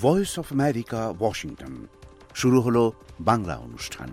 Voice of America, Washington. শুরু হলো বাংলা অনুষ্ঠান।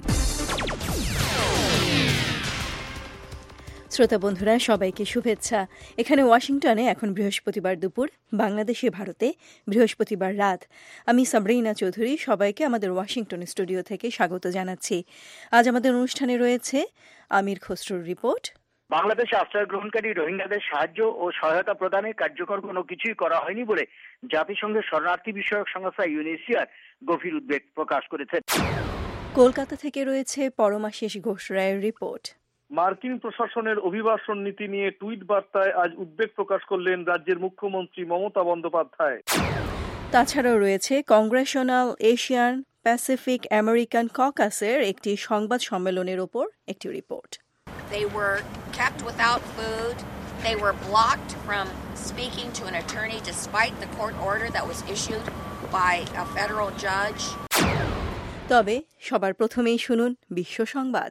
শ্রোতা বন্ধুরা, সবাইকে শুভেচ্ছা। এখানে ওয়াশিংটনে এখন বৃহস্পতিবার দুপুর, বাংলাদেশে ভারতে বৃহস্পতিবার রাত। আমি সাবরিনা চৌধুরী সবাইকে আমাদের ওয়াশিংটন স্টুডিও থেকে স্বাগত জানাচ্ছি। আজ আমাদের অনুষ্ঠানে রয়েছে আমির খসরুর রিপোর্ট। বাংলাদেশে আশ্রয় গ্রহণকারী রোহিঙ্গাদের সাহায্য ও সহায়তা প্রদানে কার্যকর কোনো কিছুই করা হয়নি বলে জাতিসংঘের শরণার্থী বিষয়ক সংস্থা ইউএনএইচসিআর গভীর উদ্বেগ প্রকাশ করেছে। কলকাতা থেকে রয়েছে পরমাশিস ঘোষ রায়ের রিপোর্ট। মার্কিন প্রশাসনের অভিবাসন নীতি নিয়ে টুইট বার্তায় আজ উদ্বেগ প্রকাশ করলেন রাজ্যের মুখ্যমন্ত্রী মমতা বন্দ্যোপাধ্যায়। তাছাড়াও রয়েছে কংগ্রেশনাল এশিয়ান প্যাসিফিক আমেরিকান ককাসের একটি সংবাদ সম্মেলনের ওপর একটি রিপোর্ট। They were kept without food. They were blocked from speaking to an attorney despite the court order that was issued by a federal judge. তবে সবার প্রথমেই শুনুন বিশ্ব সংবাদ।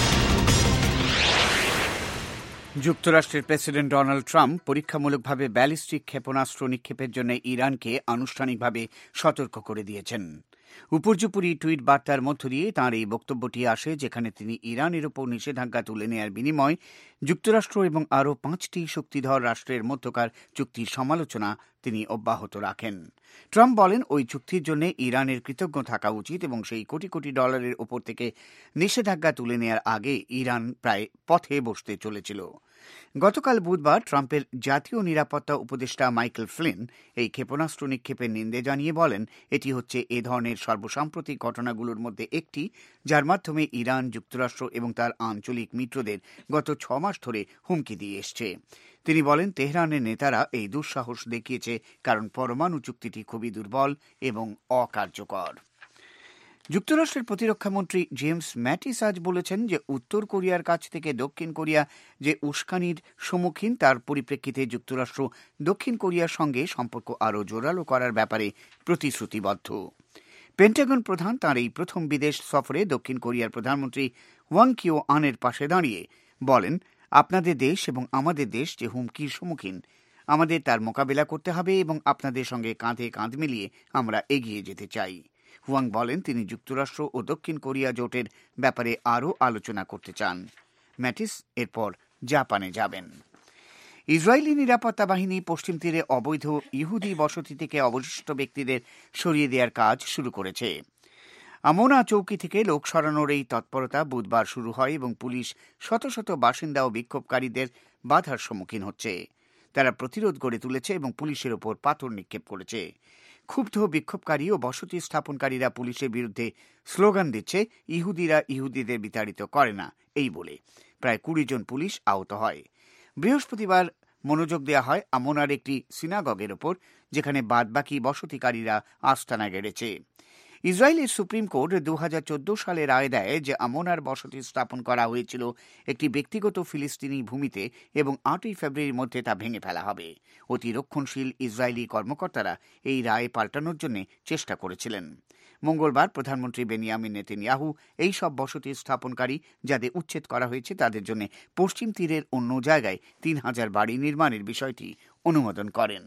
যুক্তরাষ্ট্রের প্রেসিডেন্ট ডোনাল্ড ট্রাম্প পরীক্ষামূলকভাবে ব্যালিস্টিক ক্ষেপণাস্ত্র নিক্ষেপের জন্য ইরানকে আনুষ্ঠানিকভাবে সতর্ক করে দিয়েছেন। উপর্যুপরি টুইট বার্তার মধ্য দিয়ে তাঁর এই বক্তব্যটি আসে, যেখানে তিনি ইরানের ওপর নিষেধাজ্ঞা তুলে নেয়ার বিনিময় যুক্তরাষ্ট্র এবং আরও 5টি শক্তিধর রাষ্ট্রের মধ্যকার চুক্তির সমালোচনা তিনি অব্যাহত রাখেন। ট্রাম্প বলেন, ওই চুক্তির জন্য ইরানের কৃতজ্ঞ থাকা উচিত এবং সেই কোটি কোটি ডলারের ওপর থেকে নিষেধাজ্ঞা তুলে নেয়ার আগে ইরান প্রায় পথে বসতে চলেছিল। গতকাল বুধবার ট্রাম্পের জাতীয় নিরাপত্তা উপদেষ্টা মাইকেল ফ্লিন এই ক্ষেপণাস্ত্র নিক্ষেপের নিন্দে জানিয়ে বলেন, এটি হচ্ছে এ ধরনের সর্বসাম্প্রতিক ঘটনাগুলোর মধ্যে একটি, যার মাধ্যমে ইরান যুক্তরাষ্ট্র এবং তার আঞ্চলিক মিত্রদের গত 6 মাস ধরে হুমকি দিয়ে এসছে। তিনি বলেন, তেহরানের নেতারা এই দুঃসাহস দেখিয়েছে কারণ পরমাণু চুক্তিটি খুবই দুর্বল এবং অকার্যকর। যুক্তরাষ্ট্রের প্রতিরক্ষামন্ত্রী জেমস ম্যাটিস আজ বলেছেন যে উত্তর কোরিয়ার কাছ থেকে দক্ষিণ কোরিয়া যে উস্কানির সম্মুখীন, তার পরিপ্রেক্ষিতে যুক্তরাষ্ট্র দক্ষিণ কোরিয়ার সঙ্গে সম্পর্ক আরও জোরালো করার ব্যাপারে প্রতিশ্রুতিবদ্ধ। পেন্টাগন প্রধান তাঁর এই প্রথম বিদেশ সফরে দক্ষিণ কোরিয়ার প্রধানমন্ত্রী ওয়াং কিও আনের পাশে দাঁড়িয়ে বলেন, আপনাদের দেশ এবং আমাদের দেশ যে হুমকির সম্মুখীন, আমাদের তার মোকাবেলা করতে হবে এবং আপনাদের সঙ্গে কাঁধে কাঁধ মিলিয়ে আমরা এগিয়ে যেতে চাই। হুয়াং বলেন, তিনি যুক্তরাষ্ট্র ও দক্ষিণ কোরিয়া জোটের ব্যাপারে আরও আলোচনা করতে চান। ম্যাটিস এরপর জাপানে যাবেন। ইসরায়েলি নিরাপত্তা বাহিনী পশ্চিম তীরে অবৈধ ইহুদি বসতি থেকে অবশিষ্ট ব্যক্তিদের সরিয়ে দেওয়ার কাজ শুরু করেছে। আমোনা চৌকি থেকে লোক সরানোর এই তৎপরতা বুধবার শুরু হয় এবং পুলিশ শত শত বাসিন্দা ও বিক্ষোভকারীদের বাধার সম্মুখীন হচ্ছে। তারা প্রতিরোধ গড়ে তুলেছে এবং পুলিশের ওপর পাথর নিক্ষেপ করেছে। ক্ষুব্ধ বিক্ষোভকারী ও বসতি স্থাপনকারীরা পুলিশের বিরুদ্ধে স্লোগান দিচ্ছে, ইহুদিরা ইহুদিদের বিতাড়িত করে না, এই বলে। প্রায় 20 জন পুলিশ আহত হয়। বৃহস্পতিবার মনোযোগ দেওয়া হয় আমোনার একটি সিনাগগের ওপর, যেখানে বাদবাকি বসতিকারীরা আস্তানা গেড়েছে। ইসরায়েলের সুপ্রিম কোর্ট 2014 সালে রায় দেয় যে আমোনার বসতি স্থাপন করা হয়েছিল একটি ব্যক্তিগত ফিলিস্তিনি ভূমিতে এবং 8ই ফেব্রুয়ারির মধ্যে তা ভেঙে ফেলা হবে। অতি রক্ষণশীল ইসরায়েলি কর্মকর্তারা এই রায় পাল্টানোর জন্য চেষ্টা করেছিলেন। মঙ্গলবার প্রধানমন্ত্রী বেনিয়ামিন নেতানিয়াহু এই সব বসতি স্থাপনকারী যাদের উচ্ছেদ করা হয়েছে তাদের জন্য পশ্চিম তীরের অন্য জায়গায় 3000 বাড়ি নির্মাণের বিষয়টি অনুমোদন করেন।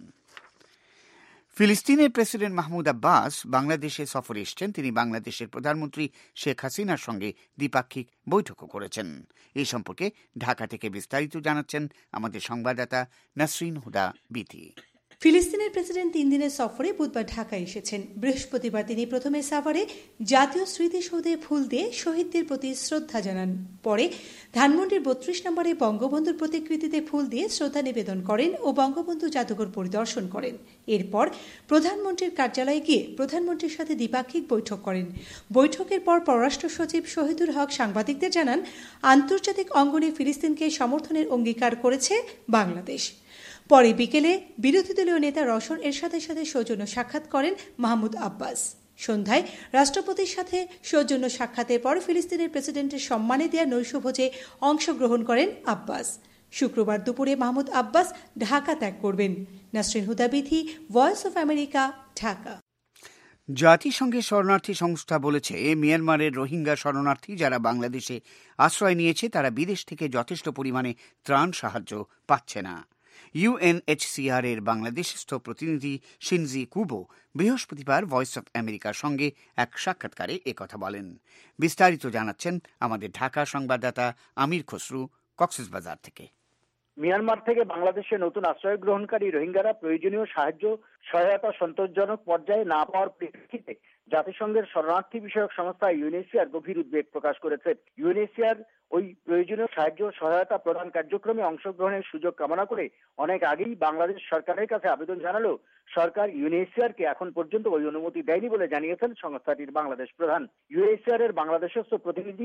ফিলিস্তিনের প্রেসিডেন্ট মাহমুদ আব্বাস বাংলাদেশে সফরে এসেছেন। তিনি বাংলাদেশের প্রধানমন্ত্রী শেখ হাসিনার সঙ্গে দ্বিপাক্ষিক বৈঠকও করেছেন। এই সম্পর্কে ঢাকা থেকে বিস্তারিত জানাচ্ছেন আমাদের সংবাদদাতা নাসরিন হুদা বিথি। ফিলিস্তিনের প্রেসিডেন্ট 3 দিনের সফরে বুধবার ঢাকায় এসেছেন। বৃহস্পতিবার তিনি প্রথমে সাভারে জাতীয় স্মৃতিসৌধে ফুল দিয়ে শহীদদের প্রতি শ্রদ্ধা জানান। পরে ধানমন্ডির 32 নম্বরে বঙ্গবন্ধুর প্রতিকৃতিতে ফুল দিয়ে শ্রদ্ধা নিবেদন করেন ও বঙ্গবন্ধু জাদুঘর পরিদর্শন করেন। এরপর প্রধানমন্ত্রীর কার্যালয়ে গিয়ে প্রধানমন্ত্রীর সাথে দ্বিপাক্ষিক বৈঠক করেন। বৈঠকের পর পররাষ্ট্র সচিব শহীদুল হক সাংবাদিকদের জানান, আন্তর্জাতিক অঙ্গনে ফিলিস্তিনকে সমর্থনের অঙ্গীকার করেছে বাংলাদেশ। পরে বিকেলে বিরোধী দলীয় নেতা রওশন এরশাদের সাথে সৌজন্য সাক্ষাৎ করেন মাহমুদ আব্বাস। সন্ধ্যায় রাষ্ট্রপতির সাথে সৌজন্য সাক্ষাতের পর ফিলিস্তিনের প্রেসিডেন্টের সম্মানে দেয়া নৈশভোজে অংশগ্রহণ করেন আব্বাস। শুক্রবার দুপুরে মাহমুদ আব্বাস ঢাকা ত্যাগ করবেন। Nasrin Huda Bithi, voice of America, Dhaka. জাতিসংঘের শরণার্থী সংস্থা বলেছে, মিয়ানমারের রোহিঙ্গা শরণার্থী যারা বাংলাদেশে আশ্রয় নিয়েছে তারা বিদেশ থেকে যথেষ্ট পরিমাণে ত্রাণ সাহায্য পাচ্ছে না। ইউএনএইচসিআর এর বাংলাদেশস্থ প্রতিনিধি শিনজি কুবো বৃহস্পতিবার ভয়েস অব আমেরিকার সঙ্গে এক সাক্ষাৎকারে একথা বলেন। বিস্তারিত জানাচ্ছেন আমাদের ঢাকা সংবাদদাতা আমির খসরু কক্সবাজার থেকে। মিয়ানমার থেকে বাংলাদেশে নতুন আশ্রয় গ্রহণকারী রোহিঙ্গারা প্রয়োজনীয় সাহায্য সহায়তা সন্তোষজনক পর্যায়ে না পাওয়ার পরিপ্রেক্ষিতে জাতিসংঘের শরণার্থী বিষয়ক সংস্থা ইউএনএইচসিআর গভীর উদ্বেগ প্রকাশ করেছে। ইউএনএইচসিআর ওই প্রয়োজনীয় সাহায্য সহায়তা প্রদান কার্যক্রমে অংশগ্রহণের সুযোগ কামনা করে অনেক আগেই বাংলাদেশ সরকারের কাছে আবেদন জানালেও সরকার ইউএনএইচসিআরকে এখন পর্যন্ত ওই অনুমতি দেয়নি বলে জানিয়েছেন সংস্থাটির বাংলাদেশ প্রধান। ইউএনএইচসিআর এর বাংলাদেশস্থ প্রতিনিধি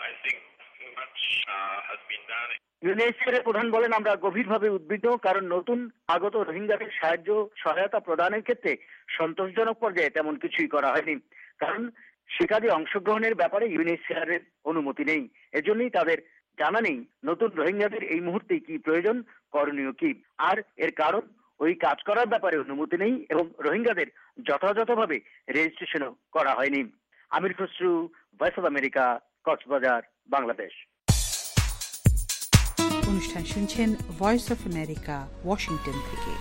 ইউএনএইচসিআর এর প্রধান বলেন, আমরা গভীরভাবে উদ্বিগ্ন, কারণ নতুন আগত রোহিঙ্গাদের সাহায্য সহায়তা প্রদানের ক্ষেত্রে সন্তোষজনক পর্যায়ে তেমন কিছুই করা হয়নি, কারণ সে কাজে অংশগ্রহণের ব্যাপারে ইউএনএইচসিআর এর অনুমতি নেই। এজন্যই তাদের জানা নেই নতুন রোহিঙ্গাদের এই মুহূর্তে কি প্রয়োজন, করণীয় কি, আর এর কারণ ওই কাজ করার ব্যাপারে অনুমতি নেই এবং রোহিঙ্গাদের যথাযথভাবে রেজিস্ট্রেশনও করা হয়নি। Amir Khasru, voice of America, Cox's Bazar, Bangladesh. অনুষ্ঠান শুনছেন ভয়েস অফ আমেরিকা, ওয়াশিংটন থেকে।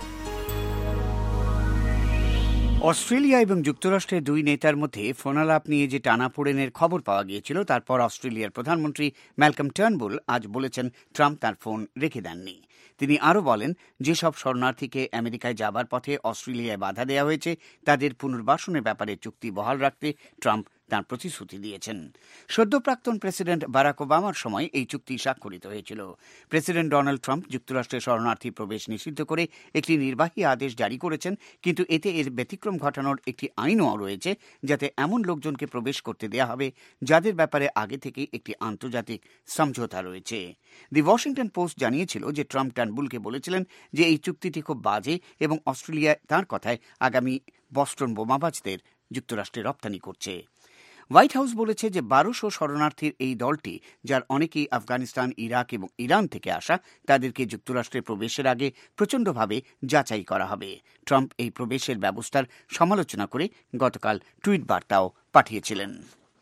অস্ট্রেলিয়া এবং যুক্তরাষ্ট্রের দুই নেতার মধ্যে ফোনালাপ নিয়ে যে টানাপোড়েনের খবর পাওয়া গিয়েছিল, তারপর অস্ট্রেলিয়ার প্রধানমন্ত্রী ম্যালকম টার্নবুল আজ বলেছেন ট্রাম্প তার ফোন রেখে দেননি। তিনি আরও বলেন, যেসব শরণার্থীকে আমেরিকায় যাবার পথে অস্ট্রেলিয়ায় বাধা দেওয়া হয়েছে তাদের পুনর্বাসনের ব্যাপারে চুক্তি বহাল রাখতে ট্রাম্প তাঁর প্রতিশ্রুতি দিয়েছেন। সদ্য প্রাক্তন প্রেসিডেন্ট বারাক ওবামার সময় এই চুক্তি স্বাক্ষরিত হয়েছিল। প্রেসিডেন্ট ডোনাল্ড ট্রাম্প যুক্তরাষ্ট্রে শরণার্থী প্রবেশ নিষিদ্ধ করে একটি নির্বাহী আদেশ জারি করেছেন, কিন্তু এতে এর ব্যতিক্রম ঘটানোর একটি আইনও রয়েছে, যাতে এমন লোকজনকে প্রবেশ করতে দেওয়া হবে যাদের ব্যাপারে আগে থেকেই একটি আন্তর্জাতিক সমঝোতা রয়েছে। দি ওয়াশিংটন পোস্ট জানিয়েছিল যে ট্রাম্প টার্নবুলকে বলেছিলেন যে এই চুক্তিটি খুব বাজে এবং অস্ট্রেলিয়া তাঁর কথায় আগামী বস্টন বোমাবাজদের যুক্তরাষ্ট্রে রপ্তানি করছে। হোয়াইট হাউস বলেছে যে 1200 শরণার্থীর এই দলটি, যার অনেকেই আফগানিস্তান, ইরাক এবং ইরান থেকে আসা, তাদেরকে যুক্তরাষ্ট্রে প্রবেশের আগে প্রচণ্ডভাবে যাচাই করা হবে। ট্রাম্প এই প্রবেশের ব্যবস্থার সমালোচনা করে গতকাল টুইট বার্তাও পাঠিয়েছিলেন।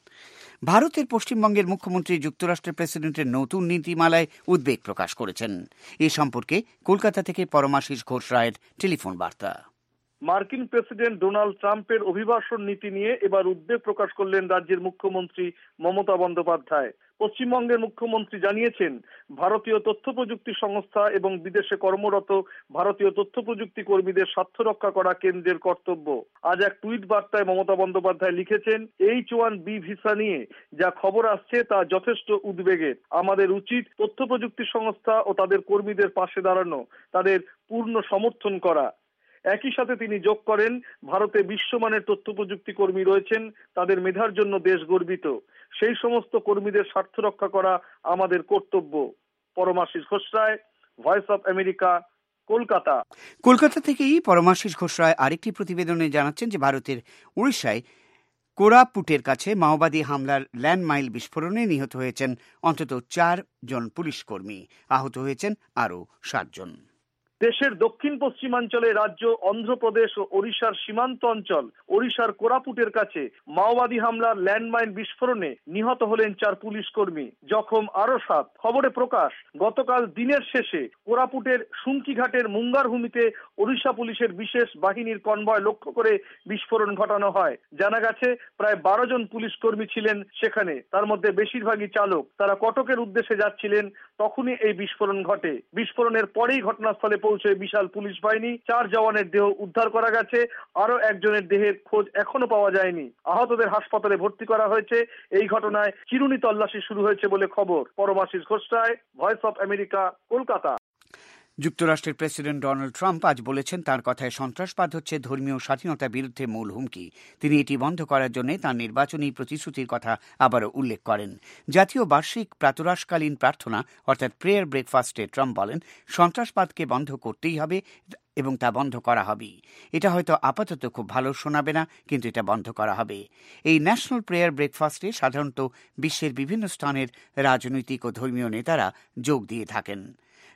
ভারতের পশ্চিমবঙ্গের মুখ্যমন্ত্রী যুক্তরাষ্ট্রের প্রেসিডেন্টের নতুন নীতিমালায় উদ্বেগ প্রকাশ করেছেন। এ সম্পর্কে কলকাতা থেকে পরমাশিস ঘোষ রায়ের টেলিফোন বার্তা। মার্কিন প্রেসিডেন্ট ডোনাল্ড ট্রাম্পের অভিবাসন নীতি নিয়ে এবার উদ্বেগ প্রকাশ করলেন রাজ্যের মুখ্যমন্ত্রী মমতা বন্দ্যোপাধ্যায়। পশ্চিমবঙ্গের মুখ্যমন্ত্রী জানিয়েছেন, ভারতীয় তথ্য প্রযুক্তি সংস্থা এবং বিদেশে কর্মরত ভারতীয় তথ্য প্রযুক্তি কর্মীদের স্বার্থ রক্ষা করা কেন্দ্রের কর্তব্য। আজ এক টুইট বার্তায় মমতা বন্দ্যোপাধ্যায় লিখেছেন, H-1B ভিসা নিয়ে যা খবর আসছে তা যথেষ্ট উদ্বেগের। আমাদের উচিত তথ্য প্রযুক্তি সংস্থা ও তাদের কর্মীদের পাশে দাঁড়ানো, তাদের পূর্ণ সমর্থন করা। একই সাথে তিনি যোগ করেন, ভারতে বিশ্বমানের তথ্য প্রযুক্তি কর্মী রয়েছেন, তাদের মেধার জন্য দেশ গর্বিত। সেই সমস্ত কর্মীদের স্বার্থ রক্ষা করা আমাদের কর্তব্য। Paramashis Ghosh Roy, voice of America, Kolkata. Kolkata থেকেই পরমাশিস ঘোষ রায় আরেকটি প্রতিবেদনে জানাচ্ছেন যে ভারতের উড়িষ্যায় কোরাপুটের কাছে মাওবাদী হামলার ল্যান্ডমাইন বিস্ফোরণে নিহত হয়েছেন অন্তত 4 জন পুলিশ কর্মী, আহত হয়েছেন আরও 7 জন। দেশের দক্ষিণ পশ্চিমাঞ্চলে রাজ্য অন্ধ্রপ্রদেশ ও ওড়িশার সীমান্ত অঞ্চল ওড়িশার কোরাপুটের কাছে মাওবাদী হামলার ল্যান্ডমাইন বিস্ফোরণে নিহত হলেন 4 পুলিশ কর্মী, জখম আরো 7। খবরে প্রকাশ, গতকাল দিনের শেষে কোরাপুটের সুঙ্কিঘাটের মুঙ্গারভূমিতে ওড়িশা পুলিশের বিশেষ বাহিনীর কনভয় লক্ষ্য করে বিস্ফোরণ ঘটানো হয়। জানা গেছে প্রায় 12 জন পুলিশ কর্মী ছিলেন সেখানে, তার মধ্যে বেশিরভাগই চালক। তারা কটকের উদ্দেশ্যে যাচ্ছিলেন, তখনই এই বিস্ফোরণ ঘটে। বিস্ফোরণের পরেই ঘটনাস্থলে পৌঁছে বিশাল পুলিশ বাহিনী। 4 জওয়ানের দেহ উদ্ধার করা গেছে, আরো একজনের দেহের খোঁজ এখনো পাওয়া যায়নি। আহতদের হাসপাতালে ভর্তি করা হয়েছে। এই ঘটনায় চিরুনি তল্লাশি শুরু হয়েছে বলে খবর। Paramashis Ghosh Roy, voice of America, Kolkata. যুক্তরাষ্ট্রের প্রেসিডেন্ট ডোনাল্ড ট্রাম্প আজ বলেছেন, তাঁর কথায় সন্ত্রাসবাদ হচ্ছে ধর্মীয় স্বাধীনতার বিরুদ্ধে মূল হুমকি। তিনি এটি বন্ধ করার জন্য তাঁর নির্বাচনী প্রতিশ্রুতির কথা আবারও উল্লেখ করেন। জাতীয় বার্ষিক প্রাতরাশকালীন প্রার্থনা অর্থাৎ প্রেয়ার ব্রেকফাস্টে ট্রাম্প বলেন, সন্ত্রাসবাদকে বন্ধ করতেই হবে এবং তা বন্ধ করা হবে। এটা হয়তো আপাতত খুব ভালো শোনাবে না, কিন্তু এটা বন্ধ করা হবে। এই ন্যাশনাল প্রেয়ার ব্রেকফাস্টে সাধারণত বিশ্বের বিভিন্ন স্থানের রাজনৈতিক ও ধর্মীয় নেতারা যোগ দিয়ে থাকেন।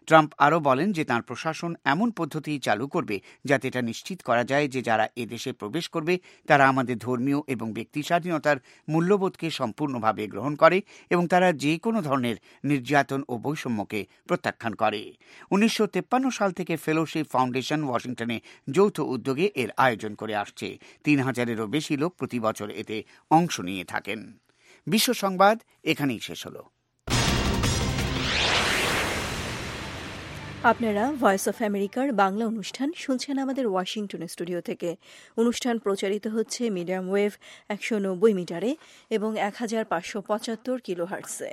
ট্রাম্প আরও বলেন যে তাঁর প্রশাসন এমন পদ্ধতি চালু করবে যাতে এটা নিশ্চিত করা যায় যে যারা এদেশে প্রবেশ করবে তারা আমাদের ধর্মীয় এবং ব্যক্তি স্বাধীনতার মূল্যবোধকে সম্পূর্ণভাবে গ্রহণ করে এবং তারা যে কোনো ধরনের নির্যাতন ও বৈষম্যকে প্রত্যাখ্যান করে। 1953 সাল থেকে ফেলোশিপ ফাউন্ডেশন ওয়াশিংটনে যৌথ উদ্যোগে এর আয়োজন করে আসছে। 3000-এরও বেশি লোক প্রতি বছর এতে অংশ নিয়ে থাকেন। বিশ্ব সংবাদ এখানেই শেষ হল। আপনারা ভয়েস অফ আমেরিকার বাংলা অনুষ্ঠান শুনছেন আমাদের ওয়াশিংটন স্টুডিও থেকে। অনুষ্ঠান প্রচারিত হচ্ছে মিডিয়াম ওয়েভ 190 মিটারে এবং 1575 কিলোহার্টজে।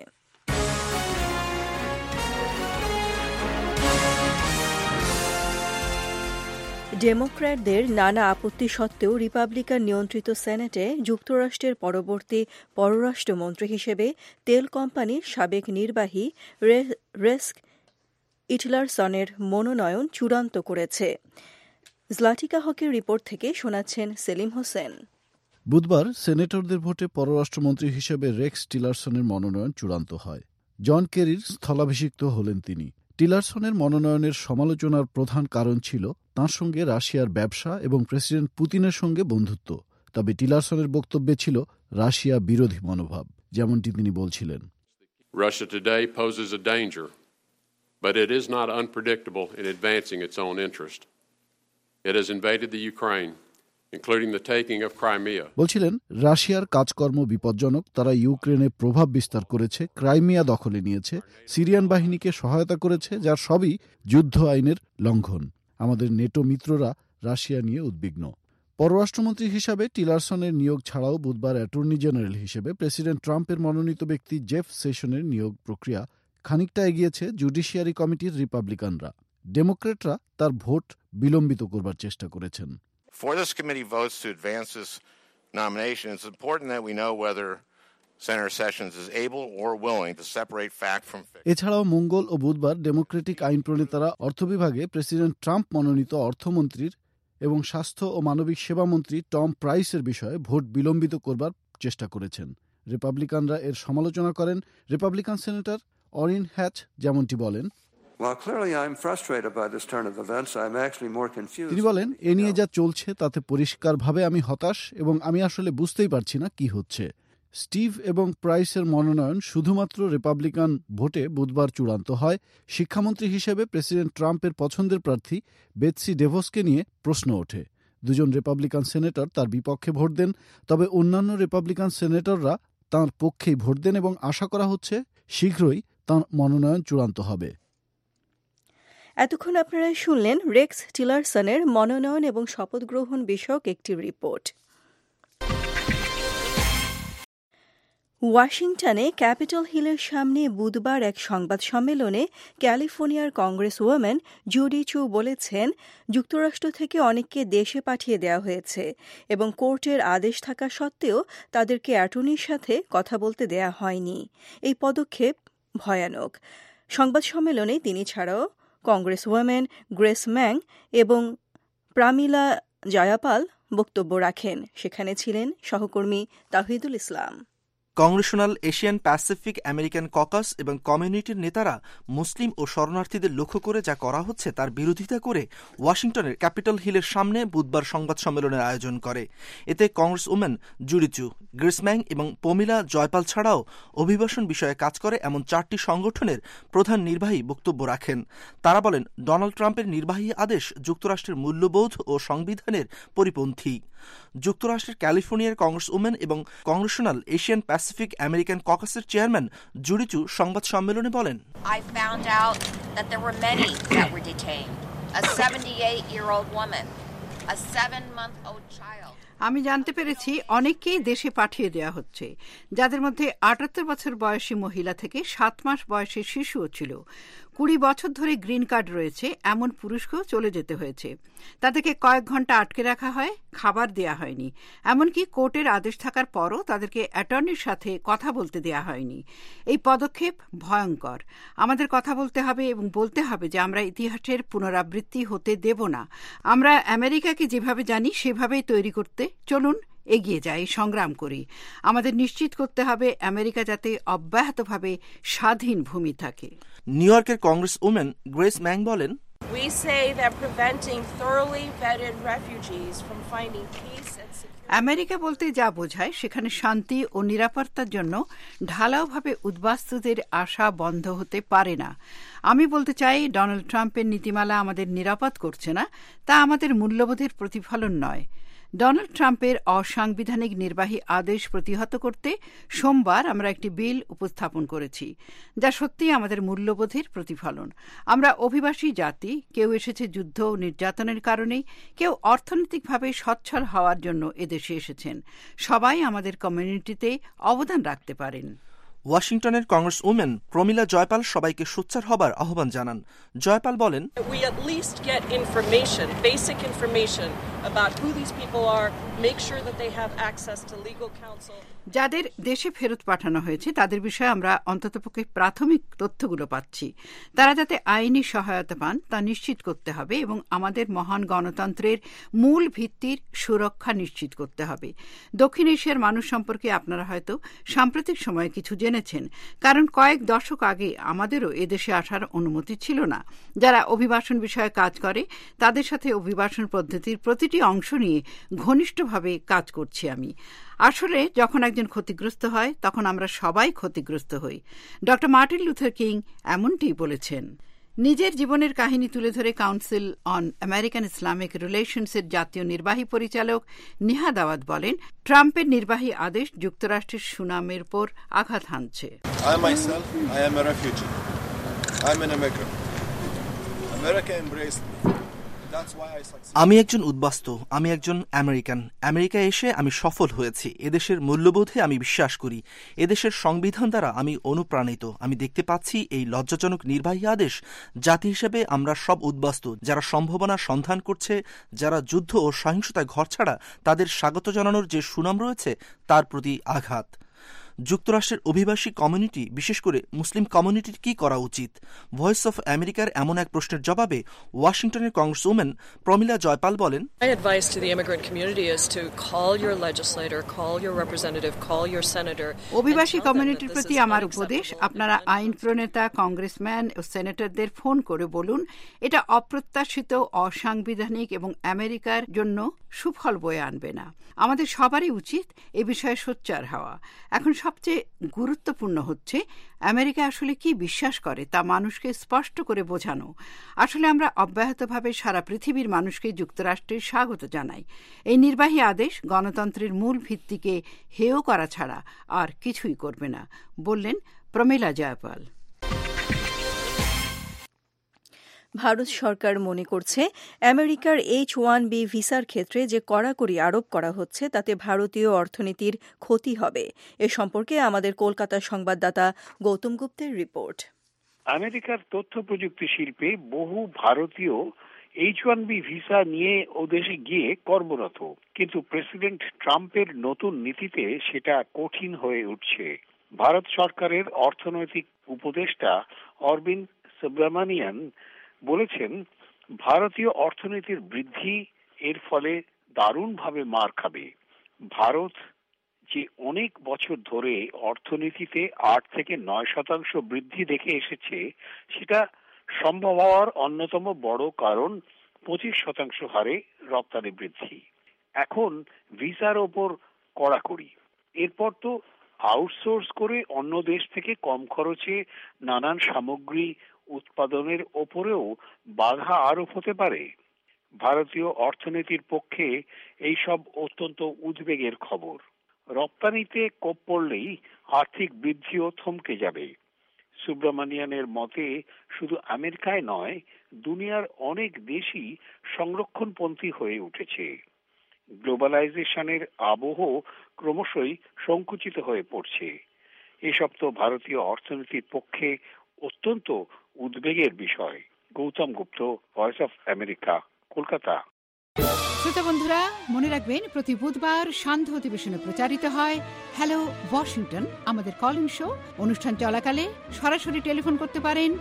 ডেমোক্র্যাটদের নানা আপত্তি সত্ত্বেও রিপাবলিকান নিয়ন্ত্রিত সেনেটে যুক্তরাষ্ট্রের পরবর্তী পররাষ্ট্রমন্ত্রী হিসেবে তেল কোম্পানির সাবেক নির্বাহী রেক্স টিলারসনের মনোনয়ন চূড়ান্ত করেছে। জলাটিকা হকের রিপোর্ট থেকে শোনাচ্ছেন সেলিম হোসেন। বুধবার সেনেটরদের ভোটে পররাষ্ট্রমন্ত্রী হিসেবে রেক্স টিলারসনের মনোনয়ন চূড়ান্ত হয়। জন কেরির স্থলাভিষিক্ত হলেন তিনি। টিলারসনের মনোনয়নের সমালোচনার প্রধান কারণ ছিল তাঁর সঙ্গে রাশিয়ার ব্যবসা এবং প্রেসিডেন্ট পুতিনের সঙ্গে বন্ধুত্ব। তবে টিলারসনের বক্তব্যে ছিল রাশিয়া বিরোধী মনোভাব, যেমনটি তিনি বলছিলেন। Russia today poses a danger, but it is not unpredictable in advancing its own interest. It has invaded the Ukraine, including the taking of Crimea. বলছিলেন, রাশিয়ার কাজকর্ম বিপজ্জনক। তারা ইউক্রেনে প্রভাব বিস্তার করেছে, ক্রাইমিয়া দখলে নিয়েছে, সিরিয়ান বাহিনীকে সহায়তা করেছে, যার সবই যুদ্ধ আইনের লঙ্ঘন। আমাদের নেটো মিত্ররা রাশিয়া নিয়ে উদ্বিগ্ন। পররাষ্ট্রমন্ত্রী হিসাবে টিলারসনের নিয়োগ ছাড়াও বুধবার অ্যাটর্নি জেনারেল হিসেবে প্রেসিডেন্ট ট্রাম্পের মনোনীত ব্যক্তি জেফ সেশনের নিয়োগ প্রক্রিয়া খানিকটা এগিয়েছে জুডিশিয়ারি কমিটির রিপাবলিকানরা। ডেমোক্রেটরা তার ভোট বিলম্বিত করবার চেষ্টা করেছেন। Before this committee votes to advance this nomination, it's important that we know whether Senator Sessions is able or willing to separate fact from fiction. এছাড়াও মঙ্গল ও বুধবার ডেমোক্রেটিক আইন প্রণেতারা অর্থবিভাগে প্রেসিডেন্ট ট্রাম্প মনোনীত অর্থমন্ত্রীর এবং স্বাস্থ্য ও মানবিক সেবামন্ত্রী টম প্রাইসের বিষয়ে ভোট বিলম্বিত করবার চেষ্টা করেছেন। রিপাবলিকানরা এর সমালোচনা করেন। রিপাবলিকান সেনেটর অরিন হ্যাচ যেমনটি বলেন, তিনি বলেন, এ নিয়ে যা চলছে তাতে পরিষ্কারভাবে আমি হতাশ এবং আমি আসলে বুঝতেই পারছি না কি হচ্ছে। স্টিভ এবং প্রাইসের মনোনয়ন শুধুমাত্র রিপাবলিকান ভোটে বুধবার চূড়ান্ত হয়। শিক্ষামন্ত্রী হিসেবে প্রেসিডেন্ট ট্রাম্পের পছন্দের প্রার্থী বেটসি ডেভসকে নিয়ে প্রশ্ন ওঠে। দুজন রিপাবলিকান সেনেটর তার বিপক্ষে ভোট দেন, তবে অন্যান্য রিপাবলিকান সেনেটররা তাঁর পক্ষেই ভোট দেন এবং আশা করা হচ্ছে শীঘ্রই তাঁর মনোনয়ন চূড়ান্ত হবে। এতক্ষণ আপনারা শুনলেন রেক্স টিলারসনের মনোনয়ন এবং শপথ গ্রহণ বিষয়ক একটি রিপোর্ট। ওয়াশিংটনে ক্যাপিটল হিলের সামনে বুধবার এক সংবাদ সম্মেলনে ক্যালিফোর্নিয়ার কংগ্রেস ওয়ামেন জুডি চু বলেছেন, যুক্তরাষ্ট্র থেকে অনেককে দেশে পাঠিয়ে দেওয়া হয়েছে এবং কোর্টের আদেশ থাকা সত্ত্বেও তাদেরকে অ্যাটর্নির সাথে কথা বলতে দেয়া হয়নি। এই পদক্ষেপ ভয়ানক। সংবাদ সম্মেলনে তিনি ছাড়াও কংগ্রেস ওয়ামেন গ্রেস ম্যাং এবং প্রামিলা জয়াপাল বক্তব্য রাখেন। সেখানে ছিলেন সহকর্মী Tahidul Islam. Congressional Asian Pacific American caucus এবং কমিউনিটির নেতারা মুসলিম ও শরণার্থীদের লক্ষ্য করে যা করা হচ্ছে তার বিরোধিতা করে ওয়াশিংটনের ক্যাপিটল হিলের সামনে বুধবার সংবাদ সম্মেলনের আয়োজন করে। এতে কংগ্রেস উমেন জুডি চু, গ্রেস ম্যাং এবং পমিলা জয়পাল ছাড়াও অভিবাসন বিষয়ে কাজ করে এমন 4টি সংগঠনের প্রধান নির্বাহী বক্তব্য রাখেন। তারা বলেন, ডোনাল্ড ট্রাম্পের নির্বাহী আদেশ যুক্তরাষ্ট্রের মূল্যবোধ ও সংবিধানের পরিপন্থী। যুক্তরাষ্ট্রের ক্যালিফোর্নিয়ার কংগ্রেস উমেন এবং কংগ্রেশনাল এশিয়ান প্যাসিফিক আমেরিকান ককাসের চেয়ারম্যান জুডি চু সংবাদ সম্মেলনে বলেন, I found out that there were many that were detained. A 78-year-old woman, a 7-month-old child. আমি জানতে পেরেছি অনেককেই দেশে পাঠিয়ে দেওয়া হচ্ছে, যাদের মধ্যে 78 বছর বয়সী মহিলা থেকে 7 মাস বয়সী শিশুও ছিল। 20 বছর ধরে গ্রিন কার্ড রয়েছে এমন পুরুষকেও চলে যেতে হয়েছে। তাদেরকে কয়েক ঘন্টা আটকে রাখা হয়, খাবার দেয়া হয়নি। এমনকি কোর্টের আদেশ থাকার পরও তাদেরকে অ্যাটর্নির সাথে কথা বলতে দেয়া হয়নি। এই পদক্ষেপ ভয়ঙ্কর। আমাদের কথা বলতে হবে এবং বলতে হবে যে আমরা ইতিহাসের পুনরাবৃত্তি হতে দেব না। আমরা আমেরিকাকে যেভাবে জানি সেভাবেই তৈরি করতে চলুন এগিয়ে যাই, সংগ্রাম করি। আমাদের নিশ্চিত করতে হবে আমেরিকা যাতে অব্যাহতভাবে স্বাধীন ভূমি থাকে। নিউ ইয়র্কের কংগ্রেস উমেন গ্রেস ম্যাং বলেন, We say that preventing thoroughly vetted refugees from finding peace and security. America বলতে যা বোঝায় সেখানে শান্তি ও নিরাপত্তার জন্য ঢালাওভাবে উদ্বাস্তুদের আশা বন্ধ হতে পারে না। আমি বলতে চাই, ডোনাল্ড ট্রাম্পের নীতিমালা আমাদের নিরাপদ করছে না, তা আমাদের মূল্যবোধের প্রতিফলন নয়। ডোনাল্ড ট্রাম্পের অসাংবিধানিক নির্বাহী আদেশ প্রতিহত করতে সোমবার আমরা একটি বিল উপস্থাপন করেছি, যা সত্যিই আমাদের মূল্যবোধের প্রতিফলন। আমরা অভিবাসী জাতি, কেউ এসেছে যুদ্ধ ও নির্যাতনের কারণে, কেউ অর্থনৈতিকভাবে সচ্ছল হওয়ার জন্য এদেশে এসেছেন। সবাই আমাদের কমিউনিটিতে অবদান রাখতে পারেন। ওয়াশিংটনের কংগ্রেস উমেন প্রমিলা জয়পাল সবাইকে সোচ্চার হবার আহ্বান জানান। জয়পাল বলেন, We at least get information, basic information about who these people are, make sure that they have access to legal counsel. যাদের দেশে ফেরত পাঠানো হয়েছে তাদের বিষয়ে আমরা অন্ততপক্ষে প্রাথমিক তথ্যগুলো পাচ্ছি। তারা যাতে আইনি সহায়তা পান তা নিশ্চিত করতে হবে এবং আমাদের মহান গণতন্ত্রের মূল ভিত্তির সুরক্ষা নিশ্চিত করতে হবে। দক্ষিণ এশিয়ার মানুষ সম্পর্কে আপনারা হয়তো সাম্প্রতিক সময়ে কিছু জেনেছেন, কারণ কয়েক দশক আগে আমাদেরও এদেশে আসার অনুমতি ছিল না। যারা অভিবাসন বিষয়ে কাজ করে তাদের সাথে অভিবাসন পদ্ধতির প্রতিটি অংশ নিয়ে ঘনিষ্ঠভাবে কাজ করছি আমি। আসলে যখন একজন ক্ষতিগ্রস্ত হয় তখন আমরা সবাই ক্ষতিগ্রস্ত হই। ডক্টর মার্টিন লুথার কিং এমনটিই বলেছেন। নিজের জীবনের কাহিনী তুলে ধরে কাউন্সিল অন আমেরিকান ইসলামিক রিলেশনসের জাতীয় নির্বাহী পরিচালক নিহাদ আওয়াদ বলেন, ট্রাম্পের নির্বাহী আদেশ যুক্তরাষ্ট্রের সুনামের উপর আঘাত হানছে। আমি একজন উদ্বাস্তু, আমি একজন আমেরিকান। আমেরিকায় এসে আমি সফল হয়েছি। এদেশের মূল্যবোধে আমি বিশ্বাস করি। এদেশের সংবিধান দ্বারা আমি অনুপ্রাণিত। আমি দেখতে পাচ্ছি এই লজ্জাজনক নির্বাহী আদেশ জাতি হিসেবে আমরা সব উদ্বাস্তু, যারা সম্ভাবনার সন্ধান করছে, যারা যুদ্ধ ও সহিংসতায় ঘরছাড়া, তাদের স্বাগত জানানোর যে সুনাম রয়েছে তার প্রতি আঘাত। যুক্তরাষ্ট্রের অভিবাসী কমিউনিটি, বিশেষ করে মুসলিম কমিউনিটির কি করা উচিত? ভয়েস অফ আমেরিকার এমন এক প্রশ্নের জবাবে ওয়াশিংটনের কংগ্রেস উমেন প্রমিলা জয়পাল বলেন, My advice to the immigrant community is to call your legislator, call your representative, call your senator. অভিবাসী কমিউনিটির প্রতি আমার উপদেশ, আপনারা আইন প্রণেতা, কংগ্রেসম্যান ও সেনেটরদের ফোন করে বলুন, এটা অপ্রত্যাশিত, অসাংবিধানিক এবং আমেরিকার জন্য সুফল বয়ে আনবে না। আমাদের সবারই উচিত এ বিষয়ে সোচ্চার হওয়া। এখন সবচেয়ে গুরুত্বপূর্ণ হচ্ছে আমেরিকা আসলে কি বিশ্বাস করে তা মানুষকে স্পষ্ট করে বোঝানো। আসলে আমরা অব্যাহতভাবে সারা পৃথিবীর মানুষকে যুক্তরাষ্ট্রের স্বাগত জানাই। এই নির্বাহী আদেশ গণতন্ত্রের মূল ভিত্তিকে হেয় করা ছাড়া আর কিছুই করবে না, বললেন প্রমিলা জয়পাল। ভারত সরকার মনে করছে আমেরিকার H-1B ভিসার ক্ষেত্রে যে কড়াকড়ি আরোপ করা হচ্ছে তাতে ভারতীয় অর্থনীতির ক্ষতি হবে। এ সম্পর্কে আমাদের কলকাতার সংবাদদাতা গৌতম গুপ্তের রিপোর্ট। আমেরিকার তথ্য প্রযুক্তি শিল্পে বহু ভারতীয় H-1B ভিসা নিয়ে ও দেশে গিয়ে কর্মরত, কিন্তু প্রেসিডেন্ট ট্রাম্পের নতুন নীতিতে সেটা কঠিন হয়ে উঠছে। ভারত সরকারের অর্থনৈতিক উপদেষ্টা অরবিন্দ সুব্রমণিয়ান বলেছেন, ভারতীয় অর্থনীতির বৃদ্ধি এর ফলে দারুণভাবে মার খাবে। ভারত যে অনেক বছর ধরে অর্থনীতিতে 8 থেকে 9% বৃদ্ধি দেখে এসেছে, সেটা সম্ভব হওয়ার অন্যতম বড় কারণ 25% হারে রপ্তানি বৃদ্ধি। এখন ভিসার ওপর কড়াকড়ি, এরপর তো আউটসোর্স করে অন্য দেশ থেকে কম খরচে নানান সামগ্রী উৎপাদনের ওপরেও বাধা আরোপ হতে পারে। ভারতীয় অর্থনীতির পক্ষে এইসব অত্যন্ত উদ্বেগের খবর। রপ্তানিতে কোপ পড়লেই আর্থিক বৃদ্ধিও থমকে যাবে। সুব্রমণিয়ানের মতে শুধু আমেরিকায় নয়, দুনিয়ার অনেক দেশই সংরক্ষণপন্থী হয়ে উঠেছে। গ্লোবালাইজেশনের আবহ ক্রমশই সংকুচিত হয়ে পড়ছে। এসব তো ভারতীয় অর্থনীতির পক্ষে অত্যন্ত উদ্বেগের বিষয়। Gautam Gupta, voice of America, Kolkata. শ্রোতা বন্ধুরা, মনে রাখবেন প্রতি বুধবার সান্ধ্য অধিবেশনে প্রচারিত হয় হ্যালো ওয়াশিংটন, আমাদের কলিং শো। অনুষ্ঠান চলাকালে সরাসরি টেলিফোন করতে পারেন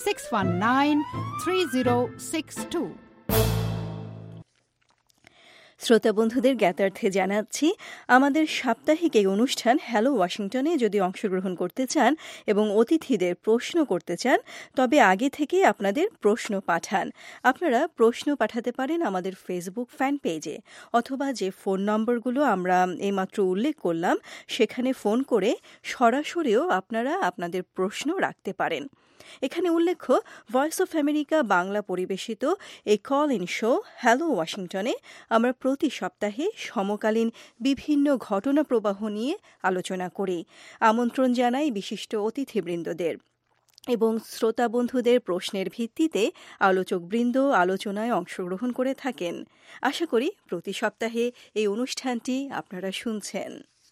202-619-3062। শ্রোতা বন্ধুদের জ্ঞাতার্থে জানাচ্ছি, আমাদের সাপ্তাহিক এই অনুষ্ঠান হ্যালো ওয়াশিংটনে যদি অংশগ্রহণ করতে চান এবং অতিথিদের প্রশ্ন করতে চান, তবে আগে থেকেই আপনাদের প্রশ্ন পাঠান। আপনারা প্রশ্ন পাঠাতে পারেন আমাদের ফেসবুক ফ্যান পেজে, অথবা যে ফোন নম্বরগুলো আমরা এইমাত্র উল্লেখ করলাম সেখানে ফোন করে সরাসরিও আপনারা আপনাদের প্রশ্ন রাখতে পারেন। এখানে উল্লেখ্য, ভয়েস অফ আমেরিকা বাংলা পরিবেশিত এই কল ইন শো হ্যালো ওয়াশিংটনে আমরা প্রতি সপ্তাহে সমকালীন বিভিন্ন ঘটনা প্রবাহ নিয়ে আলোচনা করি। আমন্ত্রণ জানাই বিশিষ্ট অতিথিবৃন্দদের এবং শ্রোতা বন্ধুদের প্রশ্নের ভিত্তিতে আলোচকবৃন্দ আলোচনায় অংশগ্রহণ করে থাকেন। আশা করি প্রতি সপ্তাহে এই অনুষ্ঠানটি আপনারা শুনছেন।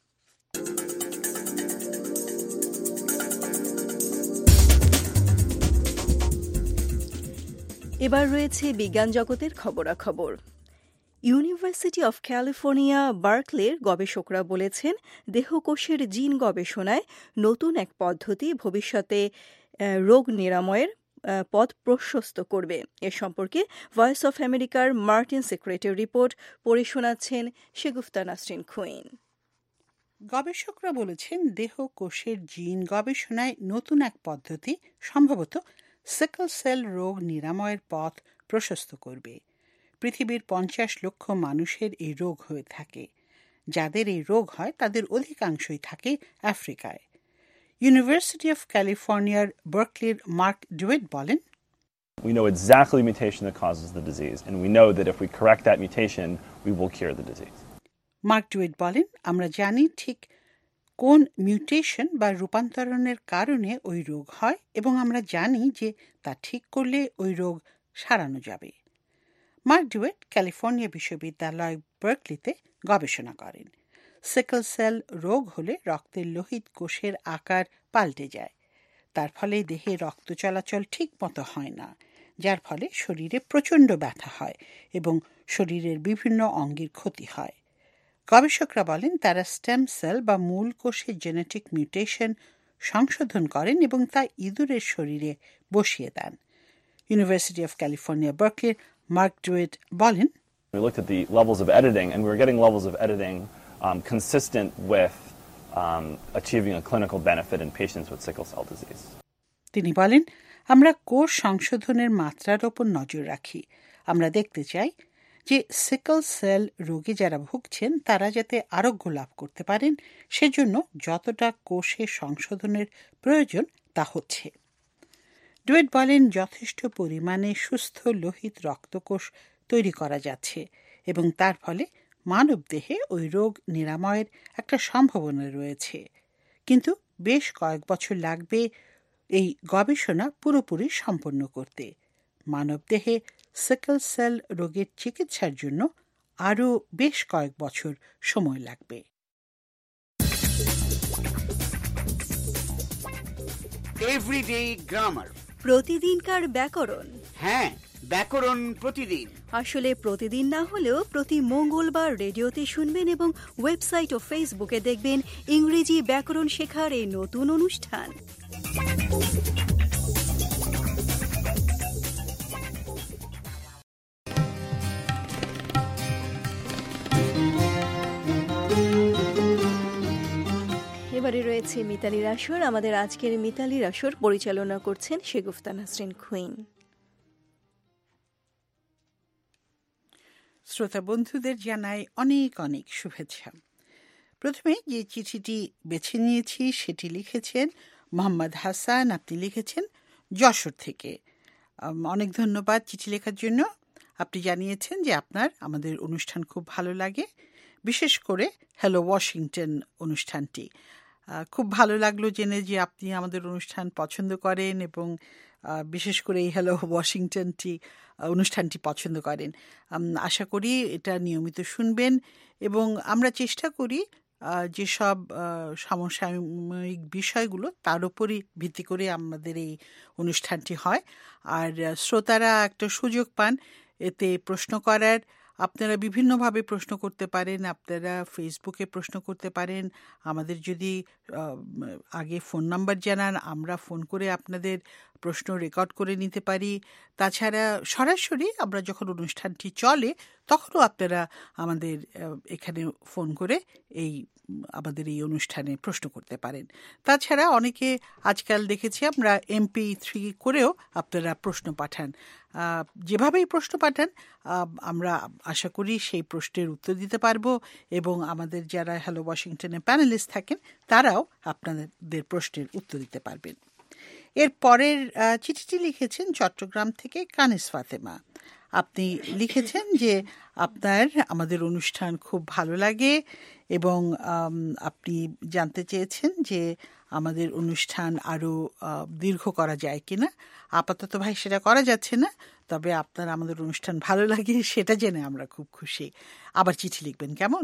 এবার রয়েছে বিজ্ঞান জগতের খবরাখবর। ইউনিভার্সিটি অফ ক্যালিফোর্নিয়া বার্কলের গবেষকরা বলেছেন, দেহকোষের জিন গবেষণায় নতুন এক পদ্ধতি ভবিষ্যতে রোগ নিরাময়ের পথ প্রশস্ত করবে। এ সম্পর্কে ভয়েস অফ আমেরিকার মার্টিন সিক্রেটের রিপোর্ট পড়ে শোনাচ্ছেন শেগুফতা নাসরিন খুইন। গবেষকরা বলেছেন, দেহকোষের জিন গবেষণায় নতুন এক পদ্ধতি সম্ভবত সিকল সেল রোগ নিরাময়ের পথ প্রশস্ত করবে। পৃথিবীর 50 লক্ষ মানুষের এই রোগ হয়ে থাকে। যাদের এই রোগ হয় তাদের অধিকাংশই থাকে আফ্রিকায়। ইউনিভার্সিটি অফ ক্যালিফোর্নিয়ার বার্কলির মার্ক ডুয়েট বলেন, We know exactly the mutation that causes the disease, and we know that if we correct that mutation, we will cure the disease. Mark Duet বলেন, আমরা জানি ঠিক কোন মিউটেশন বা রূপান্তরণের কারণে ওই রোগ হয় এবং আমরা জানি যে তা ঠিক করলে ওই রোগ সারানো যাবে। মার্ক ডুয়েট ক্যালিফোর্নিয়া বিশ্ববিদ্যালয় বার্কলিতে গবেষণা করেন। সিকল সেল রোগ হলে রক্তের লোহিত কোষের আকার পাল্টে যায়। তার ফলে দেহে রক্ত চলাচল ঠিক মতো হয় না, যার ফলে শরীরে প্রচণ্ড ব্যথা হয় এবং শরীরের বিভিন্ন অঙ্গের ক্ষতি হয়। গবেষকরা বলেন, তারা স্টেম সেল বা মূল কোষের জেনেটিক মিউটেশন সংশোধন করেন এবং তা ইঁদুরের শরীরে বসিয়ে দেন। ইউনিভার্সিটি অফ ক্যালিফোর্নিয়া বার্কলির মার্ক ডুয়েট বলেন, We looked at the levels of editing, and we were getting levels of editing consistent with achieving a clinical benefit in patients with sickle cell disease. তিনি বলেন, আমরা কোষ সংশোধনের মাত্রার ওপর নজর রাখি। আমরা দেখতে চাই যে সিকল সেল রোগে যারা ভুগছেন তারা যাতে আরোগ্য লাভ করতে পারেন, সেজন্য যতটা কোষে সংশোধনের প্রয়োজন তা হচ্ছে। ডুয়েট বলেন, যথেষ্ট পরিমাণে সুস্থ লোহিত রক্তকোষ তৈরি করা যাচ্ছে এবং তার ফলে মানবদেহে ওই রোগ নিরাময়ের একটা সম্ভাবনা রয়েছে, কিন্তু বেশ কয়েক বছর লাগবে এই গবেষণা পুরোপুরি সম্পন্ন করতে। মানবদেহে সিকল সেল রোগের চিকিৎসার জন্য আরও বেশ কয়েক বছর সময় লাগবে। এভরিডে গ্রামার, প্রতিদিনকার ব্যাকরণ। হ্যাঁ, ব্যাকরণ প্রতিদিন। আসলে প্রতিদিন না হলেও প্রতি মঙ্গলবার রেডিওতে শুনবেন এবং ওয়েবসাইট ও ফেসবুকে দেখবেন ইংরেজি ব্যাকরণ শেখার এই নতুন অনুষ্ঠান। এবারে রয়েছে মিতালির আসর। আমাদের আজকের মিতালির আসর পরিচালনা করছেন শেগুফতা নাসরিন খুইন। শ্রোতা বন্ধুদের জানাই অনেক অনেক শুভেচ্ছা। প্রথমে যে চিঠিটি বেছে নিয়েছি সেটি লিখেছেন মোহাম্মদ হাসান। আপনি লিখেছেন যশোর থেকে। অনেক ধন্যবাদ চিঠি লেখার জন্য। আপনি জানিয়েছেন যে আপনার আমাদের অনুষ্ঠান খুব ভালো লাগে, বিশেষ করে হ্যালো ওয়াশিংটন অনুষ্ঠানটি। খুব ভালো লাগলো জেনে যে আপনি আমাদের অনুষ্ঠান পছন্দ করেন এবং বিশেষ করে এই হ্যালো অনুষ্ঠানটি পছন্দ করেন। আশা করি এটা নিয়মিত শুনবেন এবং আমরা চেষ্টা করি যেসব সমসাময়িক বিষয়গুলো তার উপরই ভিত্তি করে আমাদের এই অনুষ্ঠানটি হয়। আর শ্রোতারা একটা সুযোগ পান এতে প্রশ্ন করার, আপনারা বিভিন্নভাবে প্রশ্ন করতে পারেন। আপনারা ফেসবুকে প্রশ্ন করতে পারেন। আমাদের যদি আগে ফোন নাম্বার জানান, আমরা ফোন করে আপনাদের প্রশ্ন রেকর্ড করে নিতে পারি। তাছাড়া সরাসরি আমরা যখন অনুষ্ঠানটি চলে তখনও আপনারা আমাদের এখানে ফোন করে আমাদের এই অনুষ্ঠানে প্রশ্ন করতে পারেন। তাছাড়া অনেকে আজকাল দেখেছি আমরা MP3 করেও আপনারা প্রশ্ন পাঠান। যেভাবেই প্রশ্ন পাঠান আমরা আশা করি সেই প্রশ্নের উত্তর দিতে পারবো, এবং আমাদের যারা হ্যালো ওয়াশিংটনে প্যানেলিস্ট থাকেন তারাও আপনাদের প্রশ্নের উত্তর দিতে পারবেন। এর পরের চিঠিটি লিখেছেন চট্টগ্রাম থেকে কানিস ফাতেমা। আপনি লিখেছেন যে আপনার আমাদের অনুষ্ঠান খুব ভালো লাগে এবং আপনি জানতে চেয়েছেন যে আমাদের অনুষ্ঠান আরও দীর্ঘ করা যায় কিনা। আপাতত ভাই সেটা করা যাচ্ছে না, তবে আপনার আমাদের অনুষ্ঠান ভালো লাগে সেটা জেনে আমরা খুব খুশি। আবার চিঠি লিখবেন কেমন?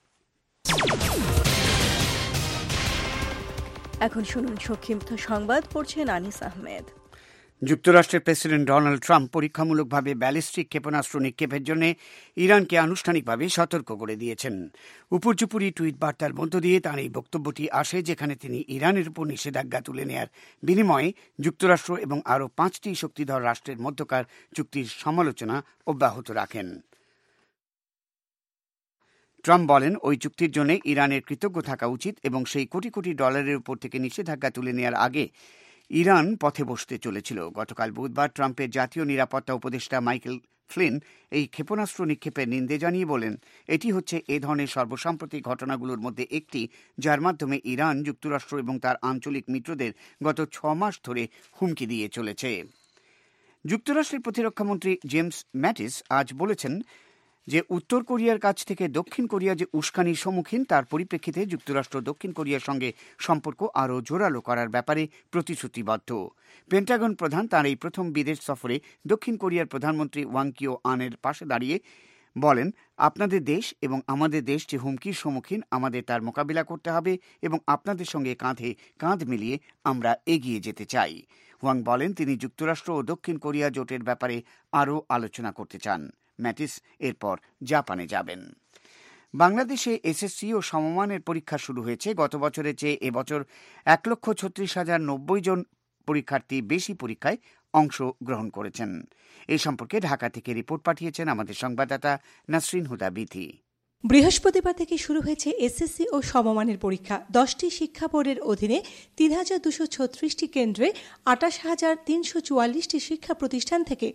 এখন শুনুন সংক্ষিপ্ত সংবাদ, পড়ছেন আনিস আহমেদ। যুক্তরাষ্ট্রের প্রেসিডেন্ট ডোনাল্ড ট্রাম্প পরীক্ষামূলকভাবে ব্যালিস্টিক ক্ষেপণাস্ত্র নিক্ষেপের জন্য ইরানকে আনুষ্ঠানিকভাবে সতর্ক করে দিয়েছেন। উপর্যুপরি টুইট বার্তার মধ্য দিয়ে তাঁর এই বক্তব্যটি আসে, যেখানে তিনি ইরানের উপর নিষেধাজ্ঞা তুলে নেয়ার বিনিময়ে যুক্তরাষ্ট্র এবং আরও 5টি শক্তিধর রাষ্ট্রের মধ্যকার চুক্তির সমালোচনা অব্যাহত রাখেন। ট্রাম্প বলেন, ওই চুক্তির জন্য ইরানের কৃতজ্ঞ থাকা উচিত এবং সেই কোটি কোটি ডলারের উপর থেকে নিষেধাজ্ঞা তুলে নেওয়ার আগে ইরান পথে বসতে চলেছিল। গতকাল বুধবার ট্রাম্পের জাতীয় নিরাপত্তা উপদেষ্টা মাইকেল ফ্লিন এই ক্ষেপণাস্ত্র নিক্ষেপের নিন্দে জানিয়ে বলেন, এটি হচ্ছে এ ধরনের সর্বসাম্প্রতিক ঘটনাগুলোর মধ্যে একটি, যার মাধ্যমে ইরান যুক্তরাষ্ট্র এবং তার আঞ্চলিক মিত্রদের গত 6 মাস ধরে হুমকি দিয়ে চলেছে। যুক্তরাষ্ট্রের প্রতিরক্ষামন্ত্রী জেমস ম্যাটিস আজ বলেছেন যে উত্তর কোরিয়ার কাছ থেকে দক্ষিণ কোরিয়া যে উস্কানির সম্মুখীন, তার পরিপ্রেক্ষিতে যুক্তরাষ্ট্র দক্ষিণ কোরিয়ার সঙ্গে সম্পর্ক আরও জোরালো করার ব্যাপারে প্রতিশ্রুতিবদ্ধ। পেন্টাগন প্রধান তাঁর এই প্রথম বিদেশ সফরে দক্ষিণ কোরিয়ার প্রধানমন্ত্রী ওয়াং কিও আনের পাশে দাঁড়িয়ে বলেন, আপনাদের দেশ এবং আমাদের দেশ যে হুমকির সম্মুখীন, আমাদের তার মোকাবিলা করতে হবে এবং আপনাদের সঙ্গে কাঁধে কাঁধ মিলিয়ে আমরা এগিয়ে যেতে চাই। ওয়াং বলেন, তিনি যুক্তরাষ্ট্র ও দক্ষিণ কোরিয়া জোটের ব্যাপারে আরও আলোচনা করতে চান। ম্যাটিস এরপর জাপানে যাবেন। বাংলাদেশে এসএসসি ও সমমানের পরীক্ষা শুরু হয়েছে। গত বছরের চেয়ে এবছর 1,36,090 জন পরীক্ষার্থী বেশি পরীক্ষায় অংশগ্রহণ করেছেন। এই সম্পর্কে ঢাকা থেকে রিপোর্ট পাঠিয়েছেন আমাদের সংবাদদাতা নাসরিন হুদা বিথি। বৃহস্পতিবার থেকে শুরু হয়েছে এসএসসি ও সমমানের পরীক্ষা। 10টি শিক্ষা বোর্ডের অধীনে 3,236টি কেন্দ্রে 28,344টি শিক্ষা প্রতিষ্ঠান থেকে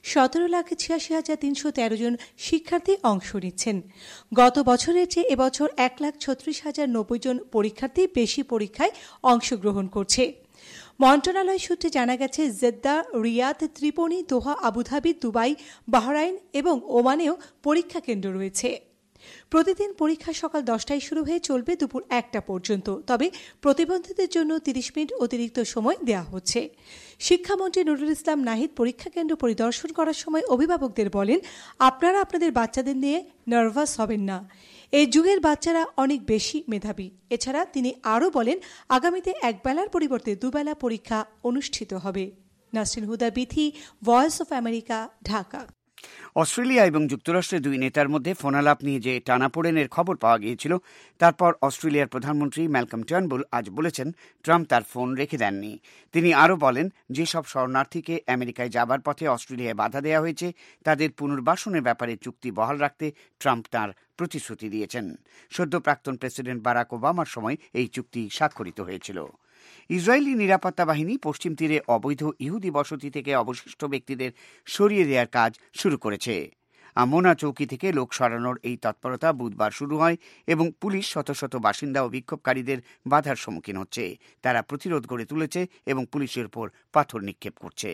17,86,313 জন শিক্ষার্থী অংশ নিচ্ছেন। গত বছরের চেয়ে এবছর 1,36,090 জন পরীক্ষার্থী বেশি পরীক্ষায় অংশগ্রহণ করছে। মন্ত্রণালয় সূত্রে জানা গেছে, জেদ্দা, রিয়াদ, ত্রিপোনি, দোহা, আবুধাবি, দুবাই, বাহরাইন এবং ওমানেও পরীক্ষা কেন্দ্র রয়েছে। প্রতিদিন পরীক্ষা সকাল 10টায় শুরু হয়ে চলবে দুপুর 1টা পর্যন্ত। তবে প্রতিবন্ধীদের জন্য 30 মিনিট অতিরিক্ত সময় দেওয়া হচ্ছে। শিক্ষামন্ত্রী নুরুল ইসলাম নাহিদ পরীক্ষা কেন্দ্র পরিদর্শন করার সময় অভিভাবকদের বলেন, আপনারা আপনাদের বাচ্চাদের নিয়ে নার্ভাস হবেন না। এই যুগের বাচ্চারা অনেক বেশি মেধাবী। এছাড়া তিনি আরও বলেন, আগামীতে একবেলার পরিবর্তে দুবেলা পরীক্ষা অনুষ্ঠিত হবে। Nasrin Huda Bithi, voice of America, Dhaka. Australia এবং যুক্তরাষ্ট্রের দুই নেতার মধ্যে ফোনালাপ নিয়ে যে টানাপোড়েনের খবর পাওয়া গিয়েছিল, তারপর অস্ট্রেলিয়ার প্রধানমন্ত্রী ম্যালকম টার্নবুল আজ বলেছেন ট্রাম্প তার ফোন রেখে দেননি। তিনি আরও বলেন, যেসব শরণার্থীকে আমেরিকায় যাবার পথে অস্ট্রেলিয়ায় বাধা দেওয়া হয়েছে, তাদের পুনর্বাসনের ব্যাপারে চুক্তি বহাল রাখতে ট্রাম্প তাঁর প্রতিশ্রুতি দিয়েছেন। সদ্য প্রাক্তন প্রেসিডেন্ট বারাক ওবামার সময় এই চুক্তি স্বাক্ষরিত হয়েছিল। ইসরায়েলি নিরাপত্তা বাহিনী পশ্চিম তীরে অবৈধ ইহুদি বসতি থেকে অবশিষ্ট ব্যক্তিদের সরিয়ে দেওয়ার কাজ শুরু করেছে। আমোনা চৌকি থেকে লোক সরানোর এই তৎপরতা বুধবার শুরু হয় এবং পুলিশ শত শত বাসিন্দা ও বিক্ষোভকারীদের বাধার সম্মুখীন হচ্ছে। তারা প্রতিরোধ গড়ে তুলেছে এবং পুলিশের উপর পাথর নিক্ষেপ করছে।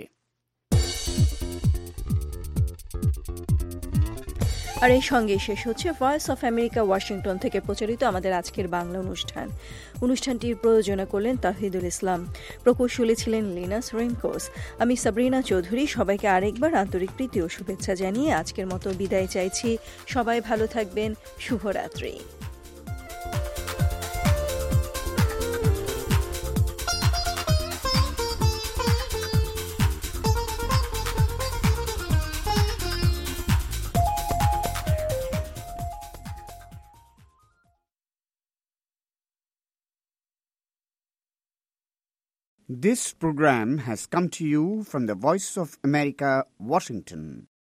আর এই সঙ্গে শেষ হচ্ছে ভয়েস অফ আমেরিকা ওয়াশিংটন থেকে প্রচারিত আমাদের আজকের বাংলা অনুষ্ঠানটির প্রযোজনা করলেন তাহিদুল ইসলাম, প্রকৌশলী ছিলেন লিনাস রেনকোস। আমি সাবরিনা চৌধুরী। সবাইকে আরেকবার আন্তরিক প্রীতি ও শুভেচ্ছা জানিয়ে আজকের মতো বিদায় চাইছি। সবাই ভালো থাকবেন। শুভরাত্রি। This program has come to you from the Voice of America, Washington.